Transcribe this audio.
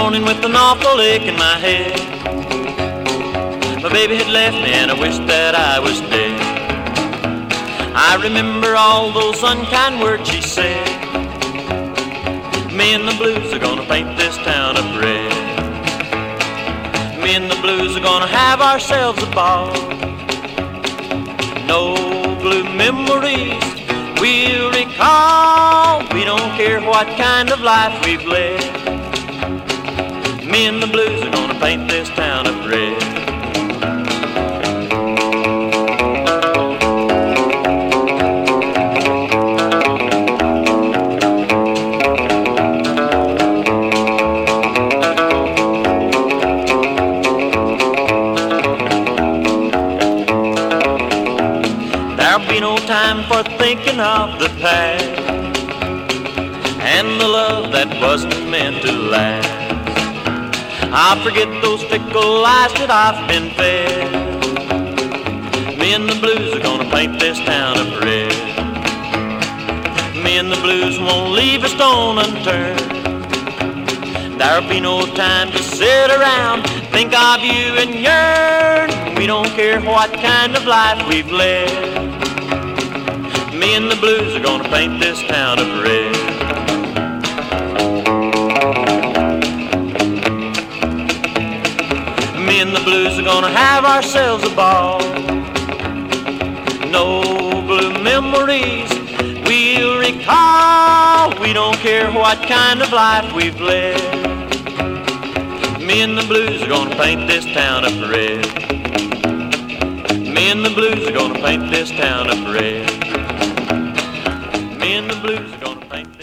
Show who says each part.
Speaker 1: morning with an awful ache in my head. My baby had left me and I wished that I was dead. I remember all those unkind words she said. Me and the blues are gonna paint this town of red. Me and the blues are gonna have ourselves a ball. No blue memories we'll recall. We don't care what kind of life we've led. Me and the blues are gonna paint this town of red. There'll be no time for thinking of the past and the love that wasn't meant to last. I'll forget those fickle lies that I've been fed. Me and the blues are gonna paint this town of red. Me and the blues won't leave a stone unturned. There'll be no time to sit around, think of you and yearn. We don't care what kind of life we've led. Me and the blues are gonna paint this town of red. Me and the blues are gonna have ourselves a ball. No blue memories we'll recall. We don't care what kind of life we've led. Me and the blues are gonna paint this town of red. Me and the blues are gonna paint this town of red. Me and the blues are gonna paint this